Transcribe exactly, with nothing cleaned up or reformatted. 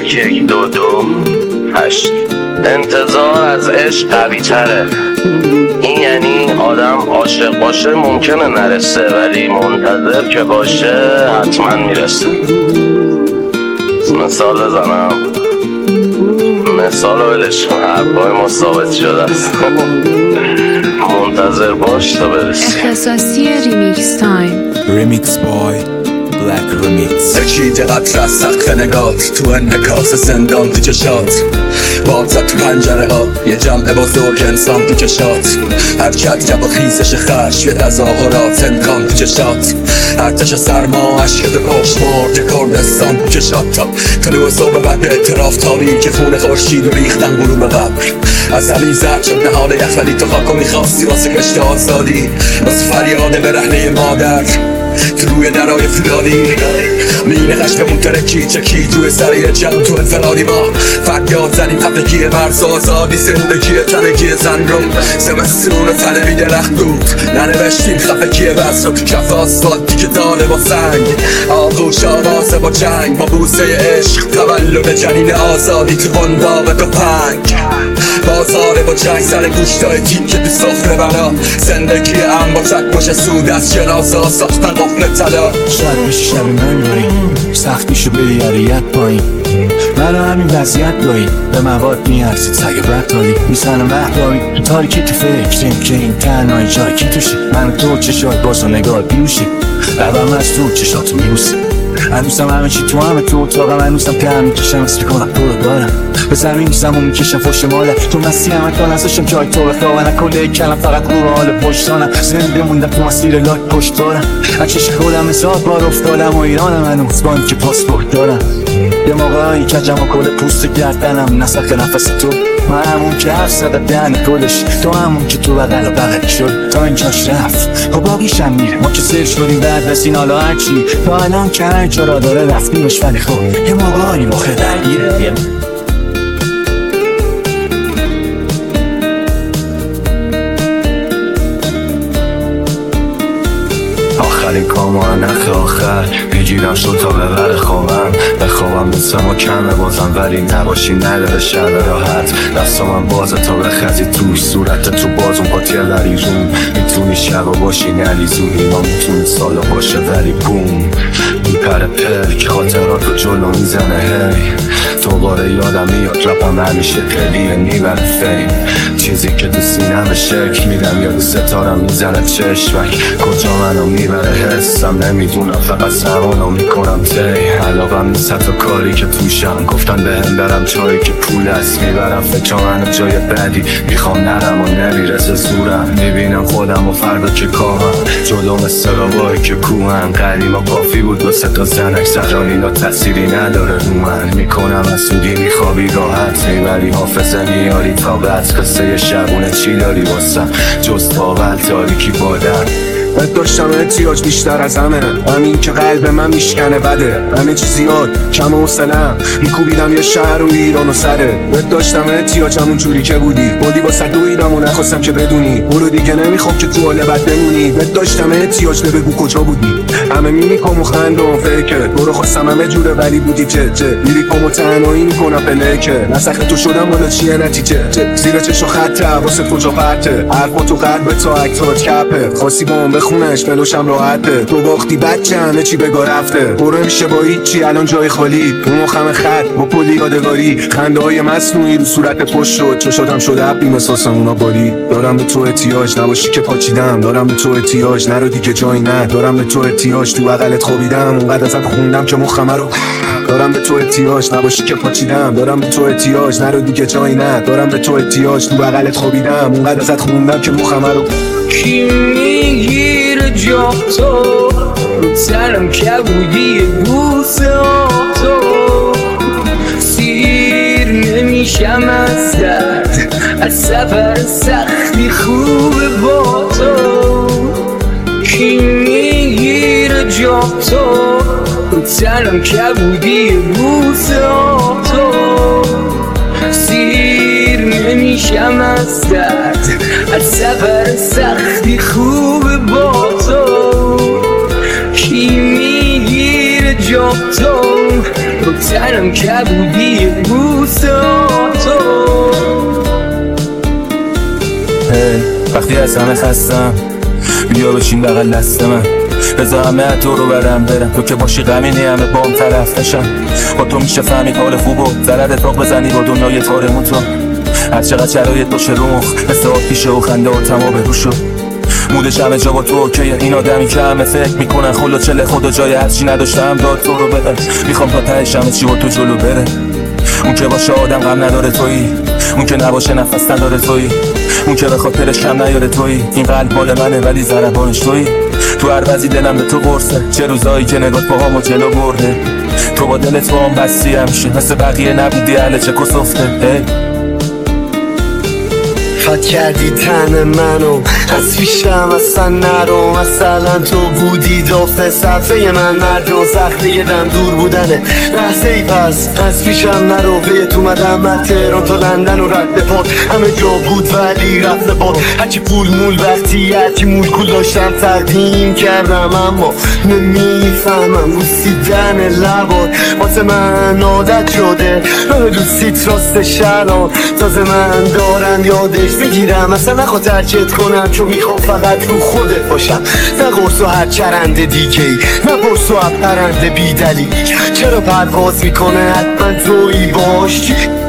یک یک دو دو هشت. انتظار از عشق قوی تره، این یعنی آدم عاشق باشه ممکنه نرسه، ولی منتظر که باشه حتما میرسه. مثال بزنم، مثال رو ولش کن، حرفای ما ثابت شده است. منتظر باش تا برسی. اختصاصی ریمیکس تایم. ریمیکس بای بلک ریمیکس. یکی دقت را سقف نگات، تو انعکاس زندان تو چشات، باد زد تو پنجره ها یه جمع بزرگ انسان تو چشات، حرکت جب و خیزش خشم، یه تظاهرات امکان تو چشات، ارتش سرما عشق به پشت مرد کردستان تو چشات، تا طلوع صبح بعد اعتراف تاریک خون خورشید و ریختن غروب قبر، از زمین زد شد نهال یخ، ولی تو خاکو میخواستی واسه کشت آزادی، واسه فریاد برهنه مادر تو روی درای فلانی، مینه خشممون ترکی چکی توی سریع جمع تو انفرادی، ما فریاد زنیم خفگی مرز آزادی، زندگی تنگی زن رو زمستون طلبی درخت بود، ننوشتیم خفگی بس رو تو کف آسفالتی که داره با سنگ، آغوش آوازه با جنگ، با بوسه عشق تولد جنین آزادی تو قنداق دو پنگ، بازاره با جنگ سر گوشتای تیم که تو سفره بنا، زندگی ام با چکمش سود از جنازه ساختن قفل طلا. شاید بشه شب من گاهی سخت میشه بری عریت پایین، منو همین وضعیت دایی به مواد میارسید سگ بطاری میسنم وحداری تو تاریکی تو فکریم که این تنهایی جای کی توشی، من تو چشات باز و نگاه بیوشی لبم از تو چشاتو میبوسی، هنوزم همه چی تو همه تو اتاقم، هنوزم که میکشم اسری کنم تو رو دارم، به زمین میزم و میکشم فش ماله، تو مسیح همه تا نزاشم جای تو بخواه، و نکله کلم فقط رو حال پشتانم، زنده موندم تو مسیر لاک پشت دارم، از چشم خودم حساب بار افتادم و ایرانم هنوز بانک پاسپورت دارم، یه موقعی کجم و کل پوست گردنم نسخ نفس تو، من همون که حرف زده دهن کلش، تو همون که تو بغل و بغل شد تا اینجاش رفت، خب باقیشم میره، ما که سر شدیم بعد رسین حالا هرچی تا الان که هر جا را داره رفتیمش، ولی خب یه موقعی مخه درگیره. آخرین کام و نخ آخر میگیرم شد تا ببر خوابم، بخوابم دستم و کمه بازم، ولی نباشی نداره شب راحت، دست من بازه تا بخزی توش، صورت تو بازون با تیلری روم، میتونی شب و باشی نلیزونی، ما میتونی سالا باشه ولی بوم میپره پر که خاطرات رو جلو میزنه، هی دوباره یادم میاد رپم همیشه قلیه میبره فیم، چیزی که تو سینم شکل میدم یاد ستارم میزنه چشمک، کجا منو میبره حسم نمیدونم، فقط زمانو میکنم تی، علاقم نیست حتی کاری که توشم، گفتن بهم برم جایی که پول است، میبرم فکر منو جای بدی، میخوام نرم و نمیرسه زورم، میبینم خودم و فردا که کامم جلو مثل رابایی که کوهم، قدیما کافی بود دو سه تا زنک سران، اینا تأثیری نداره رو من، میکنم اسودی میخوابی راحت، میبری حافظه میاری تا بعد، قصه شبونه چی داری واسم جز تاول تاریکی بادن، بد داشتم احتیاج بیشتر از همه، همین که قلب من میشکنه بده، همه چی زیاد کم و حوصله‌ام، میکوبیدم یه شهر و ایران و سره، بد داشتم احتیاج همون جوری که بودی، بودی واسه دویدم و نخواستم که بدونی، برو دیگه نمیخوام که تو حال بد بمونی، بد داشتم احتیاج به بگو کجا بودی، همه میمیکم و خندم فکر برو خواستم همه جوره ولی بودی چه چه لیریکم و تنهایی میکنم پلکه، نسخ تو شدم والا چیه نتیجه، زیر چشم خطه واسه کجا پرته، حرفا تو قلب تا اکتات کپه، خاصی با خونش بلوشم راحته، تو باختی بچه همه چی بگا رفته، برو میشه با هیچی الان جای خالی، تو مخم خط با کلی یادگاری، خنده های مصنوعی رو صورت پشت شد، چشاتم شده عبی مثل اونا بالی، دارم به تو احتیاج نباشی که پاچیدم، دارم به تو احتیاج نرو دیگه جایی نه، دارم به تو احتیاج تو بغلت خوابیدم، اونقدر ازت خوندم که مخم رو، دارم به تو احتیاج نباشی که پاچیدم، دارم به تو احتیاج نرو دیگه جایی نه، دارم به تو احتیاج تو بغلت خوابیدم، اونقدر ازت خوندم که مخم رو. کی میگیره جا تو رو تنم که بودی بوسه تو، سیر نمیشم از درد، از سفر سختی خوبه با تو، کی میگیره جا تو رو تنم که بودی بوسه تو، سیر نمیشم از درد، از سفر سختی خوبه با تو، کی میگیره جا تو تو تنم کبودی روزا تو. هی وقتی از همه خستم بیا بشین بغل دست من، بذار همه تو رو برم برم، تو که باشی غمینی همه بام طرف نشم. با تو میشه فهمید حال خوب و ضرر اتاق بزنی با دنیای تارمون تو. هر چقدر شرایط باشه رو مخ مثل آتیشه و خنده و تمام به رو شد. مودش همه جا با تو اوکیه، این آدمی که همه فکر میکنن خلا چله خدا جای هرچی نداشتم داد تو رو بده. میخوام تا تهش همه چی با تو جلو بره. اون که باشه آدم غم نداره تویی، اون که نباشه نفس نداره تویی، اون که به خاطرش کم نیاره تویی. این قلب مال منه ولی ضربانش تویی. تو هر وضعی دلم به تو قرصه، چه روزایی که نگات پاهامو جلو برده. تو با دلت با هم بستی همیشه، مثل بقیه نبودی اهل چک و سفته. فت کردی تن منو از پیشم اصلا نرو، مثلا تو بودی دفت صفحه من مرد و سخته دم دور بودنه لحظه ای. پس از پیشم نرو بیت اومدم من تهران تا لندن و رد پاد همه جا بود ولی رفت باد. هرچی پول مول وقتی هرچی مول کول داشتم تقدیم کردم اما نمیفهمم بوسیدن لبات واسه من عادت شده. راه دوستیت راست شران تازه من دارم یادش بگیرم، اصلا نخواه ترکت کنم چون میخوام فقط رو خودت باشم. نه قرص و هر چرنده دیگه ای، نه قرص و هر پرنده بی دلیل. چرا پرواز میکنه حتما تویی باش